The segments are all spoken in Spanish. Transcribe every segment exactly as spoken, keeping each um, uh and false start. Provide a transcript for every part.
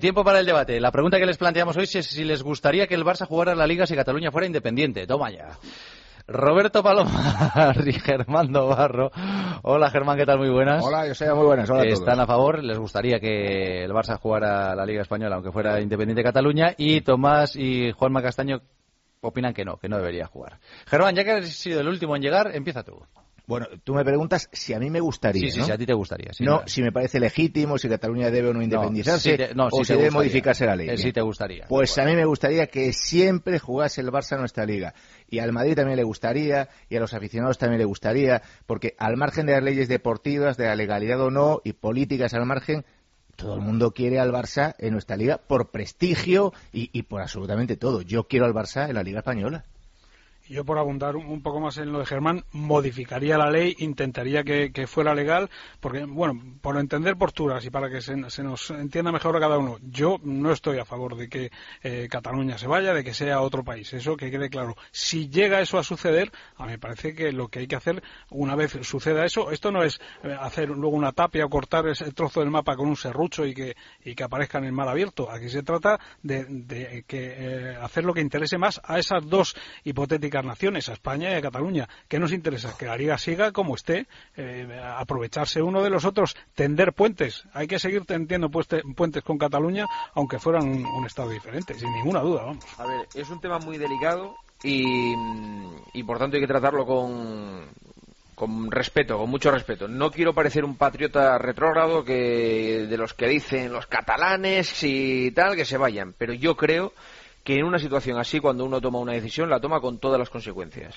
tiempo para el debate. La pregunta que les planteamos hoy es si les gustaría que el Barça jugara la Liga si Cataluña fuera independiente. Toma ya. Roberto Palomar y Germán Dobarro. Hola Germán, ¿qué tal? Muy buenas. Hola, yo soy muy buenas. Hola a todos. ¿Están a favor? ¿Les gustaría que el Barça jugara la Liga Española aunque fuera independiente Cataluña? Y Tomás y Juanma Castaño opinan que no, que no debería jugar. Germán, ya que has sido el último en llegar, empieza tú. Bueno, tú me preguntas si a mí me gustaría, Sí, sí, ¿no? sí, a ti te gustaría. Sí, no, claro. Si me parece legítimo, si Cataluña debe o no independizarse, no, si te, no, o si si debe gustaría. modificarse la ley. Eh, sí te gustaría. Pues a mí me gustaría que siempre jugase el Barça en nuestra liga. Y al Madrid también le gustaría, y a los aficionados también le gustaría, porque al margen de las leyes deportivas, de la legalidad o no, y políticas al margen, todo el mundo quiere al Barça en nuestra liga por prestigio y, y por absolutamente todo. Yo quiero al Barça en la Liga Española. Yo, por abundar un poco más en lo de Germán, modificaría la ley, intentaría que, que fuera legal, porque, bueno, por entender posturas y para que se, se nos entienda mejor a cada uno, yo no estoy a favor de que eh, Cataluña se vaya, de que sea otro país, eso que quede claro. Si llega eso a suceder, a mí me parece que lo que hay que hacer, una vez suceda eso, esto no es hacer luego una tapia o cortar ese trozo del mapa con un serrucho y que, y que aparezca en el mar abierto. Aquí se trata de, de que eh, hacer lo que interese más a esas dos hipotéticas naciones, a España y a Cataluña. ¿Qué nos interesa? Que la Liga siga como esté, eh, aprovecharse uno de los otros, tender puentes. Hay que seguir tendiendo puentes con Cataluña, aunque fueran un, un estado diferente, sin ninguna duda, vamos. A ver, es un tema muy delicado y, y por tanto hay que tratarlo con, con respeto, con mucho respeto. No quiero parecer un patriota retrógrado que de los que dicen los catalanes y tal, que se vayan, pero yo creo que en una situación así, cuando uno toma una decisión, la toma con todas las consecuencias.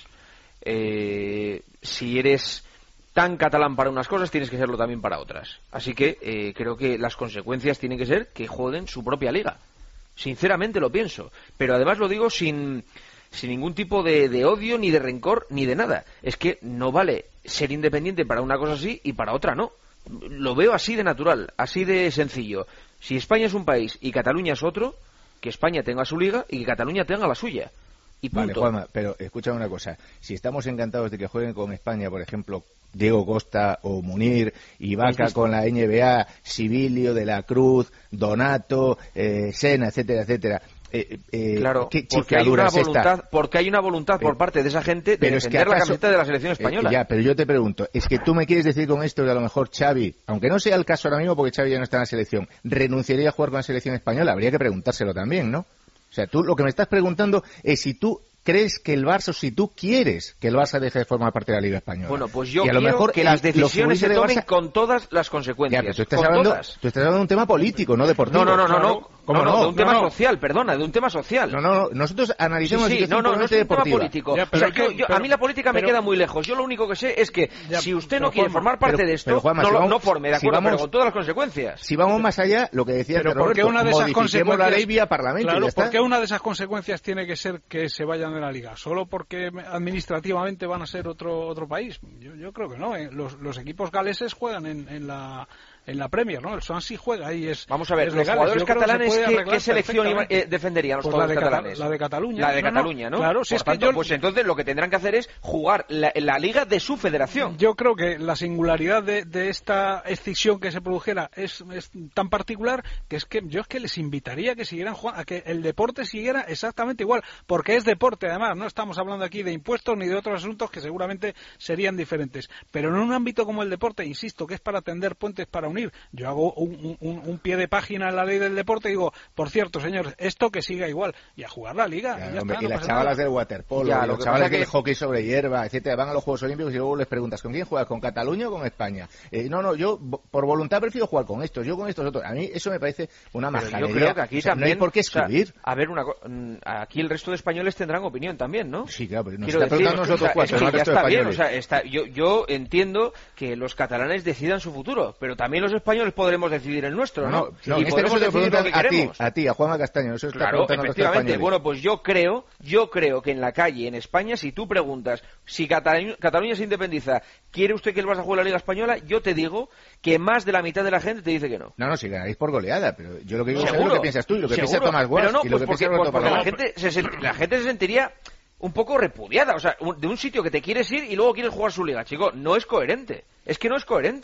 Eh, si eres tan catalán para unas cosas, tienes que serlo también para otras. Así que eh, creo que las consecuencias tienen que ser que joden su propia liga. Sinceramente lo pienso. Pero además lo digo sin, sin ningún tipo de, de odio, ni de rencor, ni de nada. Es que no vale ser independiente para una cosa así y para otra no. Lo veo así de natural, así de sencillo. Si España es un país y Cataluña es otro, que España tenga su liga y que Cataluña tenga la suya. Y punto. Vale, Juanma, pero escúchame una cosa. Si estamos encantados de que jueguen con España, por ejemplo, Diego Costa o Munir, Ibaka con la N B A, Sibilio, De la Cruz, Donato, eh, Sena, etcétera, etcétera. Eh, eh, claro, ¿qué porque hay una es voluntad, esta? porque hay una voluntad pero, por parte de esa gente de pero defender es que acaso, la camiseta de la selección española. Eh, ya, pero yo te pregunto, es que tú me quieres decir con esto que a lo mejor Xavi, aunque no sea el caso ahora mismo porque Xavi ya no está en la selección, renunciaría a jugar con la selección española. Habría que preguntárselo también, ¿no? O sea, tú lo que me estás preguntando es si tú crees que el Barça, o si tú quieres que el Barça deje de formar parte de la Liga Española. Bueno, pues yo y a lo quiero mejor que las decisiones se tomen Barça... con todas las consecuencias. Ya, pero tú estás, con hablando, todas. tú estás hablando de un tema político, no deportivo. No, no, no, no, claro. no. ¿Cómo no, no? no, de un tema no, no. social, perdona, de un tema social. No, no, no. Nosotros analizamos sí, sí, la situación no, no, no es un deportiva. tema político. Ya, pero o sea, que, yo, yo, pero, a mí la política pero, me queda muy lejos. Yo lo único que sé es que ya, si usted no pero, quiere Juanma, formar parte pero, de esto, pero, Juanma, no, si vamos, no forme, de si acuerdo, vamos, pero con todas las consecuencias. Si vamos más allá, lo que decía pero Roberto, ¿por qué una de esas modifiquemos consecuencias, la ley vía Parlamento. Claro, y ya está. ¿por qué una de esas consecuencias tiene que ser que se vayan de la Liga? ¿Solo porque administrativamente van a ser otro otro país? Yo, yo creo que no. ¿eh? Los, los equipos galeses juegan en, en la en la Premier, ¿no? El Swansea juega y es. Vamos a ver, es los legal. jugadores Yo creo que catalanes, se puede ¿qué, arreglar ¿qué selección iba, eh, defenderían los pues jugadores la de catalanes? La de Cataluña. La de no, Cataluña, ¿no? ¿no? Claro, si Por es tanto, que yo... pues entonces lo que tendrán que hacer es jugar la, la liga de su federación. Yo creo que la singularidad de, de esta escisión que se produjera es, es tan particular que es que yo es que les invitaría a que siguieran jugando, a que el deporte siguiera exactamente igual, porque es deporte además, no estamos hablando aquí de impuestos ni de otros asuntos que seguramente serían diferentes, pero en un ámbito como el deporte, insisto, que es para tender puentes, para unir, yo hago un, un, un pie de página en la ley del deporte y digo, por cierto, señores, esto que siga igual, y a jugar la liga. Ya, y, ya hombre, está, y no las pasa chavalas nada. del waterpolo, Ya, y lo los que chavales pasa del que... hockey sobre hierba, etcétera, van a los Juegos Olímpicos y luego les preguntas, ¿con quién juegas? ¿Con Cataluña o con España? Eh, no, no, yo por voluntad prefiero jugar con estos, yo con estos otros. A mí eso me parece una Pero majadería. yo creo que aquí o sea, también, no hay por qué excluir. O sea, a ver, una co- aquí el resto de españoles tendrán opinión también, ¿no? Sí, claro, pero nos Quiero está decir, preguntando nosotros o sea, cuatro, es que no el ya resto de está bien, o españoles. sea, está, yo, yo entiendo que los catalanes decidan su futuro, pero también los españoles podremos decidir el nuestro, ¿no? No, no, no y en este podemos caso te decidir lo preguntan que a ti, queremos. a ti, a Juanma Castaño, eso está Claro, preguntando a los efectivamente. españoles. Bueno, pues yo creo, yo creo que en la calle, en España, si tú preguntas si Cataluña, Cataluña se independiza, ¿quiere usted que el Barça juegue la Liga Española? Yo te digo que más de la mitad de la gente te dice que no. No, no, si ganaréis por goleada, pero yo lo que digo es Seguro, lo que piensas tú y lo que seguro, piensa Tomás Guas pero no, y lo pues que porque, piensa Roberto pues porque la, Palomar. gente se sent- la gente se sentiría un poco repudiada, o sea, un- de un sitio que te quieres ir y luego quieres jugar su liga, chico, no es coherente, es que no es coherente.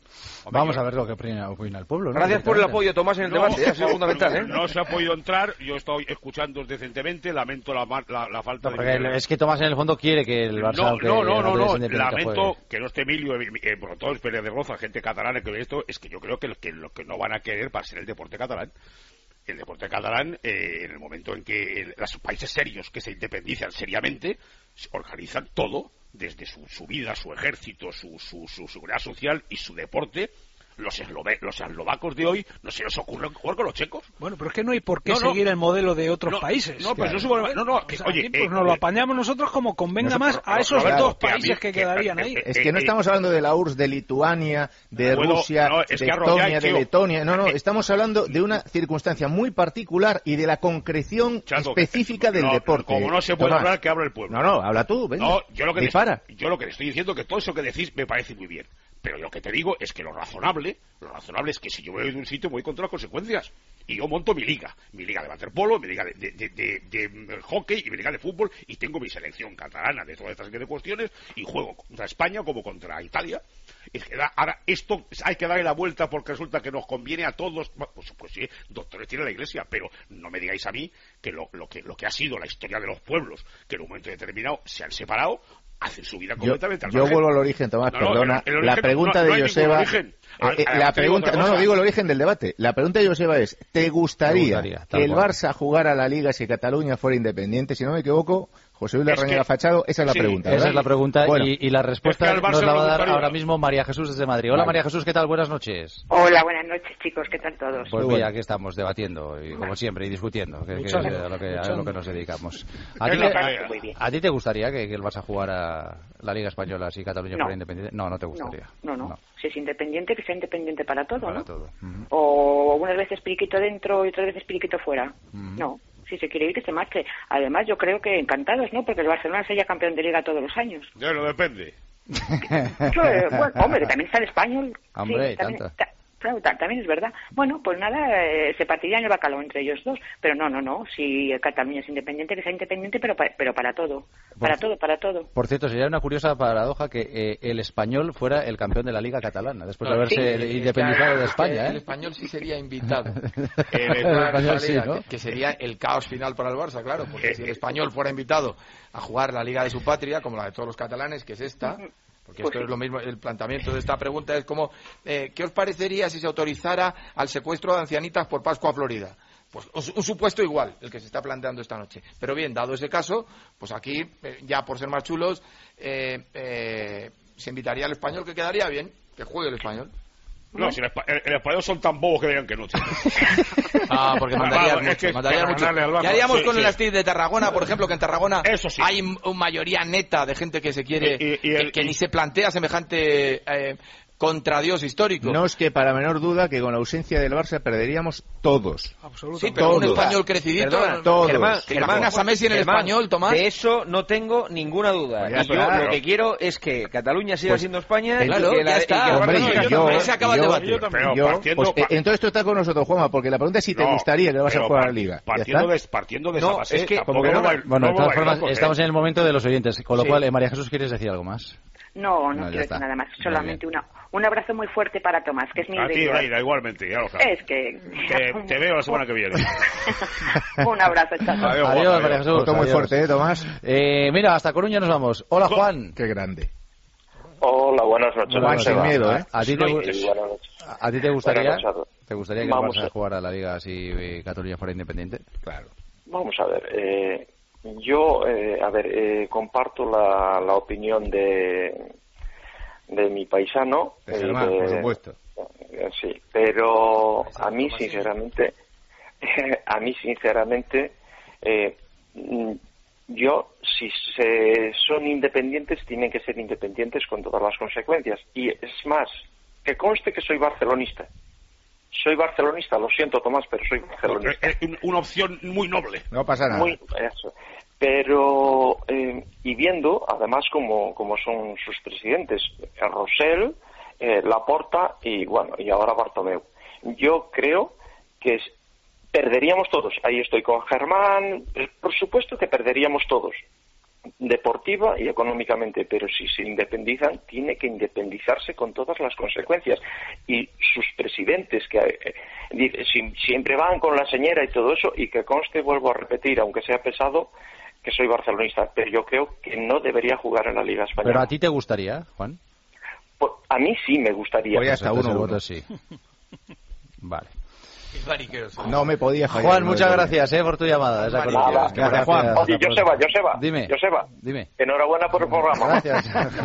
Hombre, Vamos yo... a ver lo que opina, opina el pueblo, ¿no? Gracias por el apoyo, Tomás, en el no, debate, ha sido fundamental, ¿eh? No se ha podido entrar, yo estoy escuchando decentemente, lamento la, la, la falta no, de... Es que Tomás en el fondo quiere que el Barça... No, que no, no, no, no. lamento juegue. Que no esté Emilio, eh, por todos Pérez de Roza, gente catalana que ve esto, es que yo creo que, que lo que no van a querer va a ser el deporte catalán. El deporte catalán, eh, en el momento en que el, los países serios que se independizan seriamente, se organizan todo, desde su, su vida, su ejército, su, su, su seguridad social y su deporte. Los, eslove, los eslovacos de hoy no se les ocurre jugar con los checos. Bueno, pero es que no hay por qué no, no, seguir el modelo de otros no, países. No, pero claro. no, no, no, que, o sea, oye, aquí, pues eh, nos lo eh, apañamos nosotros como convenga nosotros, más a esos claro, dos países que, que, que quedarían que, ahí. Es que no estamos hablando de la U R S S de Lituania, de Puedo, Rusia, no, es de que Estonia, arrolláis, de tío. Letonia. No, no, estamos hablando de una circunstancia muy particular y de la concreción Chato, específica que, del no, deporte. Como no se puede Tomás. hablar, que habla el pueblo. No, no, habla tú, venga. No, yo lo que dispara. Yo lo que te estoy diciendo que todo eso que decís me parece muy bien. Pero lo que te digo es que lo razonable, lo razonable es que si yo voy de un sitio voy contra las consecuencias. Y yo monto mi liga, mi liga de waterpolo, mi liga de, de, de, de, de hockey y mi liga de fútbol, y tengo mi selección catalana de todas estas serie de cuestiones, y juego contra España como contra Italia. Es que da, ahora esto hay que darle la vuelta porque resulta que nos conviene a todos. Pues, pues sí, doctores tiene la Iglesia, pero no me digáis a mí que lo, lo que lo que ha sido la historia de los pueblos, que en un momento determinado se han separado, hacen su vida completamente al margen. Yo vuelvo al origen, Tomás, no, no, perdona. el, el la origen, pregunta no, no de Joseba... Al, eh, la pregunta, no, no, digo el origen del debate. La pregunta de Joseba es, ¿te gustaría, gustaría que el Barça jugara la Liga si Cataluña fuera independiente? Si no me equivoco, José Luis Larrañaga Fachado, esa es la sí, pregunta, ¿verdad? Esa es la pregunta, bueno, y, y la respuesta es que nos la va a dar ahora mismo María Jesús desde Madrid. Hola, vale. María Jesús, ¿qué tal? Buenas noches. Hola, buenas noches, chicos, ¿qué tal todos? Pues mira, aquí estamos debatiendo, y como siempre, y discutiendo, que, que es a lo que, a lo que nos dedicamos. ¿A ti, te, ¿A ti te gustaría que, que el Barça jugara la Liga Española si Cataluña no. fuera independiente? No, no te gustaría. No, no, no. no. Si es independiente, que sea independiente para todo, para ¿no? todo. Uh-huh. O unas veces periquito dentro y otras veces periquito fuera. Uh-huh. No. Si se quiere ir, que se marche. Además, yo creo que encantados, ¿no? Porque el Barcelona sería campeón de Liga todos los años. Ya no depende. Yo, eh, bueno, hombre, también está el español. Hombre, sí, también, tanto. Ta, claro, ta, también es verdad. Bueno, pues nada, eh, se partirían el bacalao entre ellos dos. Pero no, no, no. Si Cataluña es independiente, que sea independiente, pero para, pero para todo. Para por, todo, para todo. Por cierto, sería una curiosa paradoja que eh, el español fuera el campeón de la Liga Catalana, después de haberse sí, independizado de España. El, ¿eh? el español sí sería invitado. el español sí, ¿no? que, que sería el caos final para el Barça, claro. Porque si el español fuera invitado a jugar la Liga de su patria, como la de todos los catalanes, que es esta... Porque esto pues sí. es lo mismo, el planteamiento de esta pregunta es como, eh, ¿qué os parecería si se autorizara al secuestro de ancianitas por Pascua Florida? Pues un supuesto igual, el que se está planteando esta noche. Pero bien, dado ese caso, pues aquí, eh, ya por ser más chulos, eh, eh, se invitaría al español, que quedaría bien, que juegue el español. No, si el, el, el español son tan bobos que digan que no. Ah, porque mandarías Vamos, mucho. es que Mandarías mucho. ¿Qué haríamos sí, con sí. el Astrid de Tarragona, por ejemplo, que en Tarragona Eso sí. hay una mayoría neta de gente que se quiere, y, y, y el, que, que y... ni se plantea semejante eh, contra Dios histórico? No es que para menor duda que con la ausencia del Barça perderíamos todos. Absolutamente. Sí, pero todos. un español crecidito. Perdona, todos. Germán, ¿Te imaginas a Messi en el Germán, español, Tomás? De eso no tengo ninguna duda. Pues ya y yo está. lo que quiero es que Cataluña siga Pues, siendo España. claro, y que ya la, está. Y que Hombre, no, yo, yo yo, también. se acaba el yo, debate. Yo también. yo, Pero partiendo, pues, eh, entonces tú estás con nosotros, Juanma, porque la pregunta es si te no, gustaría que le vas a jugar a la Liga. Partiendo de, partiendo de No, esa base, es que- tampoco como no va- Bueno, no de todas va formas, loco, ¿eh? estamos en el momento de los oyentes, con lo Sí. cual, eh, María Jesús, ¿quieres decir algo más? No, no, No, ya quiero está. decir nada más. Muy Solamente bien. una, un abrazo muy fuerte para Tomás, que es mi A ti, ídolo. Laira, igualmente, ya lo sabes. Es que... Te, te veo la semana que viene. Un abrazo, chato. Adiós, Adiós, guapa, María adiós. Jesús. Todo muy adiós. fuerte, ¿eh, Tomás? Eh, mira, hasta Coruña nos vamos. Hola, Juan. Qué grande. Hola, buenas noches. Buenas Juan, sin noches. miedo, ¿eh? ¿A ti te, gu- Sí, buenas noches. a, a ti te gustaría, Buenas noches a todos. te gustaría que Vamos el Barça a- jugara la Liga si eh, Cataluña fuera independiente? Claro. Vamos a ver. Eh, yo, eh, a ver, eh, comparto la, la opinión de, de mi paisano. De eh, Germán, de- por supuesto. eh, sí, pero a mí, sinceramente, a mí, sinceramente, eh, mm, yo, si se son independientes, tienen que ser independientes con todas las consecuencias. Y es más, que conste que soy barcelonista. Soy barcelonista, lo siento, Tomás, pero soy barcelonista. Es un- una opción muy noble. No pasa nada. Muy, eso. Pero, eh, y viendo, además, como, como son sus presidentes, Rosell, eh, Laporta y, bueno, y ahora Bartomeu. Yo creo que es- perderíamos todos. Ahí estoy con Germán. Eh, Por supuesto que perderíamos todos. deportiva y económicamente, pero si se independizan, tiene que independizarse con todas las consecuencias. Y sus presidentes, que eh, si, siempre van con la señora y todo eso, y que conste, vuelvo a repetir, aunque sea pesado, que soy barcelonista, pero yo creo que no debería jugar en la Liga Española. ¿Pero a ti te gustaría, Juan? Pues a mí sí me gustaría. Voy hasta uno, uno. Sí. Vale. No me podía fallar. Juan, muchas gracias eh, por tu llamada. Esa Nada, gracias, Juan. Oye, Joseba, Joseba. Dime. Joseba. Dime. Enhorabuena por el programa. Gracias.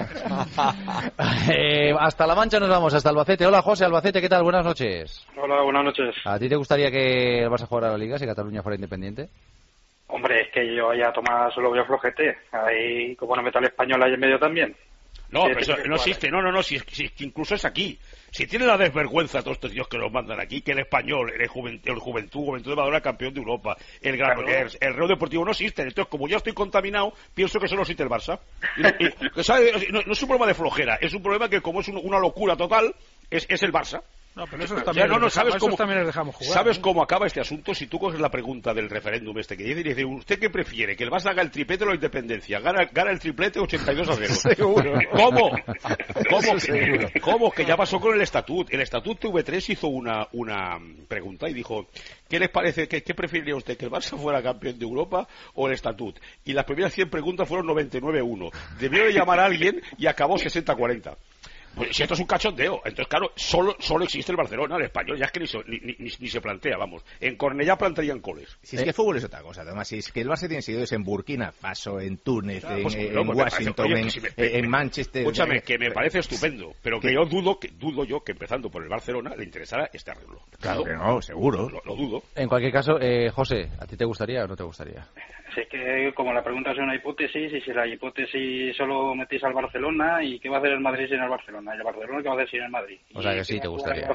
eh, hasta La Mancha nos vamos, hasta Albacete. Hola, José, Albacete, ¿qué tal? Buenas noches. Hola, buenas noches. ¿A ti te gustaría que el Barça jugara a la Liga si Cataluña fuera independiente? Hombre, es que yo ya Tomás solo veo flojete. Ahí, como no meto al español ahí en medio también. No, pero eso no existe, no, no, no, si, si, incluso es aquí. Si tiene la desvergüenza todos estos tíos que nos mandan aquí, que el español, el, Juventud, el Juventud, Juventud de Badalona, campeón de Europa, el Granollers, claro. El Real Deportivo no existen. Entonces, como ya estoy contaminado, pienso que solo existe el Barça. Y, y, ¿sabe? No, no es un problema de flojera, es un problema que como es un, una locura total, es, es el Barça. No, pero eso también, o sea, no, no, ¿sabes dejamos, cómo, también les dejamos jugar. ¿Sabes ¿eh? cómo acaba este asunto? Si tú coges la pregunta del referéndum este que dice, y dice, ¿usted qué prefiere? ¿Que el Barça haga el triplete o la independencia? Gana, gana el triplete ochenta y dos a cero. Seguro. ¿Cómo? ¿Cómo? Seguro. ¿Cómo? Que ya pasó con el Estatut. El Estatut T V tres hizo una, una pregunta y dijo, ¿qué les parece? ¿Qué, qué preferiría usted? ¿Que el Barça fuera campeón de Europa o el Estatut? Y las primeras cien preguntas fueron noventa y nueve a uno. Debió de llamar a alguien y acabó sesenta a cuarenta. Pues si esto es un cachondeo, entonces claro, solo solo existe el Barcelona, el español ya es que ni se, ni, ni, ni se plantea, vamos. En Cornellá plantarían coles. Si es que el fútbol es otra cosa, además, si es que el Barça tiene seguidores en Burkina Faso, en Túnez, claro, en, pues, en, no, en Washington, parece, oye, en, si me, en me, Manchester... Escúchame, que me parece estupendo, pero que, que yo dudo que dudo yo que empezando por el Barcelona le interesara este arreglo. Claro que no, seguro. Lo, lo dudo. En cualquier caso, eh, José, ¿a ti te gustaría o no te gustaría? Sí, es que como la pregunta es una hipótesis, y si la hipótesis solo metís al Barcelona, ¿y qué va a hacer el Madrid sin el Barcelona? ¿Y el Barcelona qué va a hacer sin el Madrid? O sea, que sí te gustaría.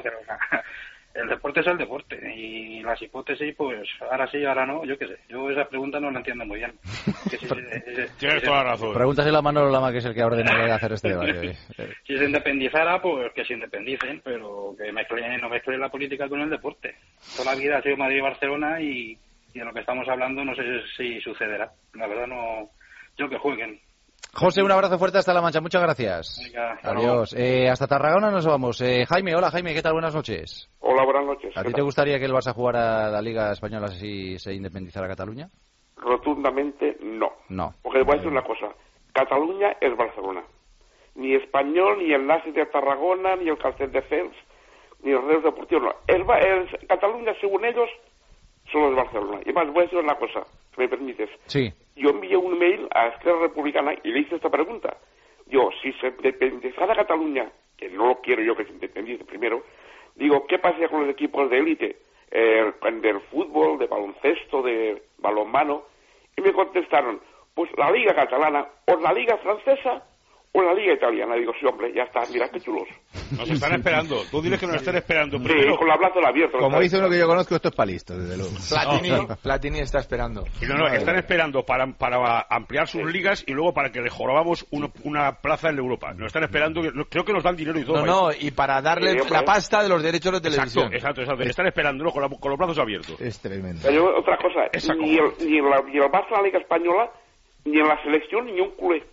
El deporte es el deporte, y las hipótesis, pues, ahora sí, ahora no, yo qué sé. Yo esa pregunta no la entiendo muy bien. Que si, si, Tienes toda la razón. Pregúntaselo a Manolo Lama, que es el que ha ordenado de hacer este debate. Si se independizara, pues que se independicen, pero que mezcle, no mezcle la política con el deporte. Toda la vida ha sido Madrid y Barcelona, y... y de lo que estamos hablando no sé si sucederá. La verdad no... Yo que jueguen. José, un abrazo fuerte hasta La Mancha. Muchas gracias. Venga, adiós. Eh, hasta Tarragona nos vamos. Eh, Jaime, hola Jaime, ¿qué tal? Buenas noches. Hola, buenas noches. ¿A ti te gustaría que el Barça jugara la Liga Española si se independizara Cataluña? Rotundamente no. No. Porque te voy a decir una cosa. Cataluña es Barcelona. Ni Español, ni el Nasi de Tarragona, ni el Calcet de Fels, ni el Real Deportivo, no. El, el, Cataluña, según ellos, solo es Barcelona. Y más, voy a decir una cosa, si me permites. Sí. Yo envié un mail a Esquerra Republicana y le hice esta pregunta. Yo, si se independizara Cataluña, que no lo quiero yo que se independice primero, digo, ¿qué pasaría con los equipos de élite? Eh, del fútbol, de baloncesto, de balonmano. Y me contestaron, pues la Liga Catalana o la Liga Francesa o la Liga Italiana. Digo, sí, hombre, ya está, mira qué chulos. Nos están esperando. Tú diles que nos estén esperando. Sí, primero. con la plaza abierta. Como dice uno que yo conozco, esto es para listos, desde luego. Platini, no. Platini está esperando. No, no, están esperando para, para ampliar sus ligas y luego para que le jorobamos una, una plaza en Europa. Nos están esperando, creo que nos dan dinero y todo. No, no, y para darle sí, la pasta de los derechos de televisión. Exacto, exacto, exacto. Están esperando, ¿no? con, la, con los brazos abiertos. Es tremendo. Pero otra cosa, ni el, ni, el, ni el Barça en la Liga Española, ni en la selección, ni un culé.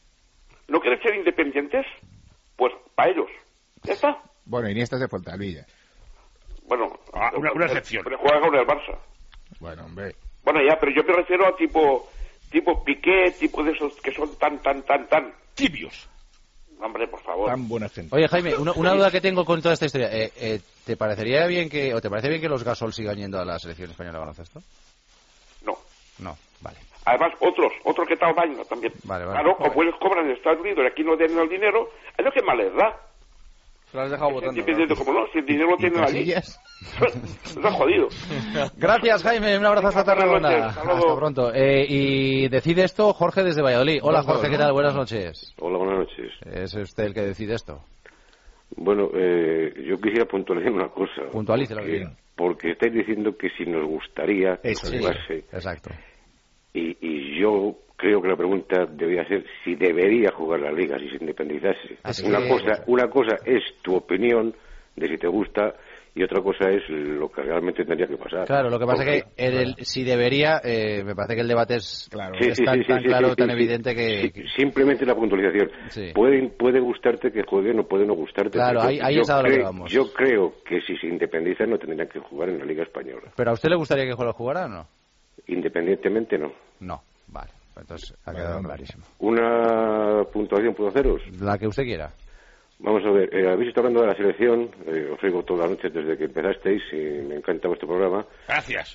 ¿No quieren ser independientes? Pues para ellos. Ya está. Bueno, Iniesta se fue al Tablilla. Bueno, ah, una, una excepción. Pero juega con el Barça. Bueno, hombre. Bueno, ya, pero yo me refiero a tipo tipo Piqué, tipo de esos que son tan, tan, tan, tan... tibios. Hombre, por favor. Tan buena gente. Oye, Jaime, una, una duda que tengo con toda esta historia. Eh, eh, ¿Te parecería bien que, o te parece bien que los Gasol sigan yendo a la selección española de baloncesto? No. No, vale. Además, otros, otros que tal baño también. Vale, vale. Claro, como ellos cobran en Estados Unidos y aquí no tienen el dinero, es lo que más les da. Se lo has dejado votando. ¿No? Como no, si el dinero lo tienen allí. Está jodido. Gracias, Jaime. Un abrazo hasta Tarragona. Hasta, hasta pronto. Eh, y decide esto Jorge desde Valladolid. Hola, Jorge, ¿qué tal? Buenas noches. Hola, buenas noches. ¿Es usted el que decide esto? Bueno, eh, yo quisiera puntualizar una cosa. Puntualícelo bien. Porque estáis diciendo que si nos gustaría Eso, que jugase. Sí, exacto. Y, y yo creo que la pregunta debería ser si debería jugar la Liga, si se independizase. Así una que... cosa una cosa es tu opinión de si te gusta y otra cosa es lo que realmente tendría que pasar. Claro, lo que pasa Porque, es que el, el- si debería, eh, me parece que el debate es, claro, Sí, es sí, tan, sí, tan sí, claro, sí, tan sí, evidente sí. que... Sí, simplemente la puntualización. Sí. Puede, puede gustarte que juegue, no puede no gustarte. Claro, Pero ahí- ahí yo es a lo que creo- vamos. Yo creo que si se independizan no tendrían que jugar en la Liga Española. ¿Pero a usted le gustaría que lo jugara o no? Independientemente no. No, vale. Entonces ha quedado clarísimo. Una puntuación, punto ceros. La que usted quiera. Vamos a ver, eh, habéis estado hablando de la selección, eh, os oigo toda la noche desde que empezasteis y me encanta vuestro programa. Gracias.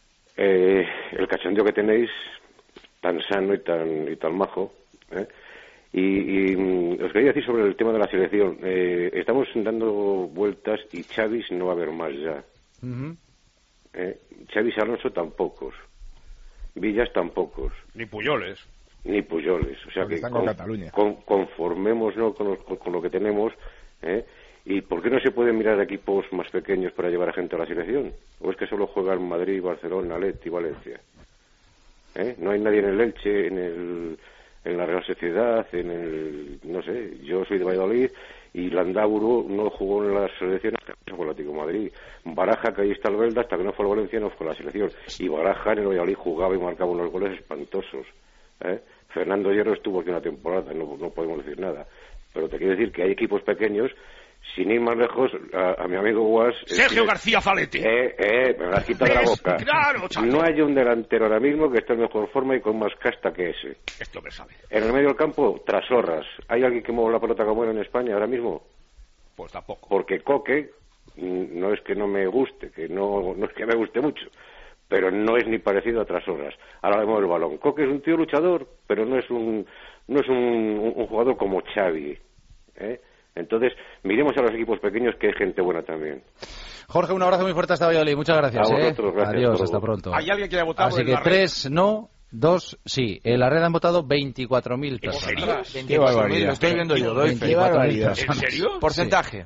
Eh, el cachondeo que tenéis, tan sano y tan, y tan majo. ¿eh? Y, y mm, os quería decir sobre el tema de la selección. Eh, estamos dando vueltas y Chavis no va a haber más ya. Ujú. ¿eh? Chavis Alonso tampoco. Villas tampoco. Ni Puyoles. Ni Puyoles. O sea Porque que están con Cataluña. con- conformémonos con, lo- con- con lo que tenemos. ¿eh? ¿Y por qué no se pueden mirar equipos más pequeños para llevar a gente a la selección? ¿O es que solo juegan Madrid, Barcelona, Atleti, Valencia? ¿Eh? No hay nadie en el Elche, en el en la Real Sociedad, en el... no sé, yo soy de Valladolid y Landaburu no jugó en las selecciones hasta que no fue el Atlético de Madrid. Baraja, que ahí está el Belda, hasta que no fue el Valencia no fue la selección. Y Baraja en el Valladolid jugaba y marcaba unos goles espantosos. ¿eh? Fernando Hierro estuvo aquí una temporada, no, no podemos decir nada. Pero te quiero decir que hay equipos pequeños, sin ir más lejos, a, a mi amigo Guas... Sergio eh, García Falete. Eh, eh, me lo has quitado de la ¿Ves? boca. Claro, chato. No hay un delantero ahora mismo que esté en mejor forma y con más casta que ese. Esto me sabe. En el medio del campo, trasorras. ¿Hay alguien que mueva la pelota como él en España ahora mismo? Pues tampoco. Porque Coque, mm, no es que no me guste, que no, no es que me guste mucho, pero no es ni parecido a Trasorras. Ahora le mueve el balón. Coque es un tío luchador, pero no es un, no es un, un- un jugador como Xavi. ¿eh? Entonces, miremos a los equipos pequeños, que hay gente buena también. Jorge, un abrazo muy fuerte hasta Valladolid. Muchas gracias. A ¿eh? vosotros, gracias Adiós, por hasta todo. pronto. ¿Hay alguien que haya votado Así en que la red? tres no, dos sí. En la red han votado veinticuatro mil personas. serio? Qué barbaridad. Lo estoy viendo yo, doy fe. veinticuatro mil barbaridad. personas. ¿En serio? Porcentaje.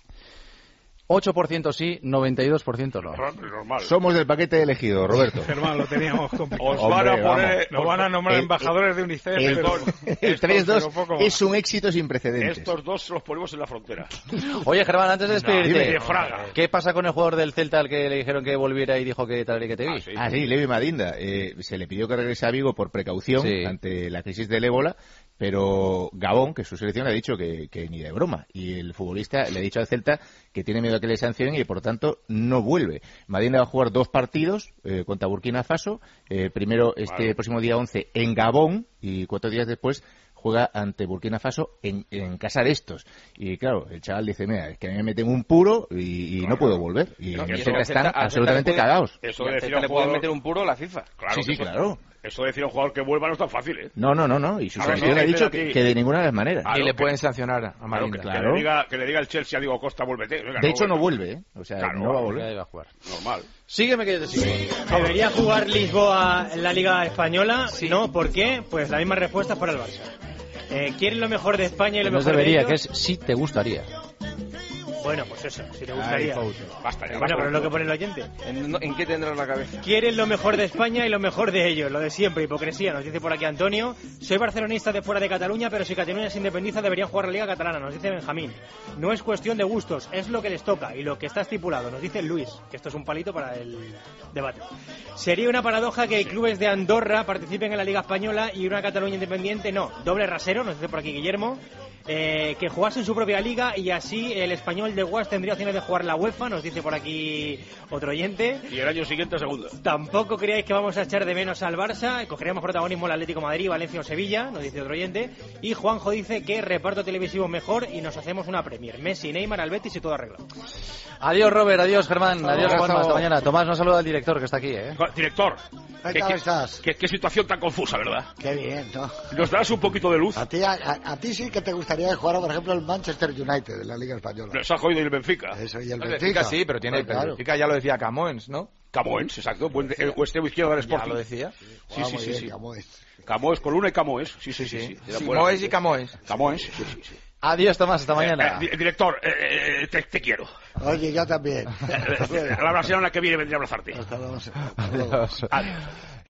ocho por ciento sí, noventa y dos por ciento no. Normal. Somos del paquete elegido, Roberto. Germán, lo teníamos complicado. Os van a Hombre, poner... Nos van a nombrar El- embajadores de UNICEF. El, pero- el estos, tres dos pero poco es más. un éxito sin precedentes. Estos dos los ponemos en la frontera. Oye, Germán, antes de despedirte, dime. De Fraga. ¿qué pasa con el jugador del Celta al que le dijeron que volviera y dijo que tal y que te vi? Ah, sí. Ah, sí, Levi Madinda. Eh, se le pidió que regrese a Vigo por precaución Sí. ante la crisis del ébola, pero Gabón, que es su selección, le ha dicho que, que ni de broma. Y el futbolista le ha dicho al Celta que tiene miedo a que le sancionen y, por tanto, no vuelve. Madinda va a jugar dos partidos eh, contra Burkina Faso. Eh, primero, este Vale. próximo día once, en Gabón, y cuatro días después juega ante Burkina Faso en, en casa de estos. Y claro, el chaval dice, mira, es que a mí me meten un puro y, y no puedo volver. Y No, en y el eso Celta al están Celta- al absolutamente Celta le puede- cagados. Eso Y de al decir Celta a le un pueden jugador... meter un puro la FIFA. Claro, Sí, que sí, eso- claro. Eso de decir a un jugador que vuelva no es tan fácil, ¿eh? No, no, no, no. Y su Ahora selección no, ha dicho espérate. que, que de ninguna de las maneras. Claro, y le que- pueden sancionar a Claro, Madinda. que, que Claro. le diga, que le diga el Chelsea a Diego Costa, vuélvete. Venga, De hecho, vuelve. no vuelve, ¿eh? O sea, Claro, no va a Ya volver. iba a jugar. Normal. Sígueme que yo te sigo. ¿Debería jugar Lisboa en la Liga Española? No, ¿por qué? Pues la misma respuesta para el Barça. Eh, ¿Quieren lo mejor de España y lo No es mejor debería, de que ellos? es si te gustaría. Bueno, pues eso, si te gustaría. Basta ya. Bueno, basta. pero es lo que pone el oyente. ¿En, ¿En qué tendrás la cabeza? Quieren lo mejor de España y lo mejor de ellos, lo de siempre, hipocresía, nos dice por aquí Antonio. Soy barcelonista de fuera de Cataluña, pero si Cataluña se independiza deberían jugar la Liga Catalana, nos dice Benjamín. No es cuestión de gustos, es lo que les toca y lo que está estipulado, nos dice Luis, que esto es un palito para el debate. Sería una paradoja que clubes de Andorra participen en la Liga Española y una Cataluña independiente no. Doble rasero, nos dice por aquí Guillermo. Eh, que jugasen su propia liga y así el Español de Guas tendría opciones de jugar la UEFA, nos dice por aquí otro oyente. Y el año siguiente, segunda. Tampoco creáis que vamos a echar de menos al Barça, cogeríamos protagonismo el Atlético de Madrid, Valencia o Sevilla, nos dice otro oyente. Y Juanjo dice que reparto televisivo mejor y nos hacemos una Premier. Messi, Neymar, al Betis y todo arreglado. Adiós, Robert. Adiós, Germán. Adiós, Abrazo. Juanma. Hasta mañana. Tomás, no saluda al director que está aquí, ¿eh? Director, ¿Qué ¿qué, tal qué- estás? qué- qué situación tan confusa, ¿verdad? Qué bien, ¿no? ¿Nos das un poquito de luz? A ti, a, a- a ti sí que te gustaría que jugara, por ejemplo, el Manchester United de la Liga Española. Nos ha jodido el Benfica. Eso, y el No, el Benfica. Benfica sí, pero tiene Pues claro. el Benfica ya lo decía Camoens, ¿no? Camoens, exacto. Buen, el extremo izquierdo del Ya Sporting. lo decía. Sí, Ah, sí, muy sí. bien, sí. ¿cómo es? Camoens, Coluna y Camoens. Sí, sí, sí. sí, sí. Sí, Moes y Camoens. Camoens, sí, sí, sí. Adiós, Tomás. Hasta mañana. Eh, eh, di- director, eh, eh, te, te quiero. Oye, yo también. La semana que viene vendré a abrazarte. Hasta luego. Adiós. Adiós.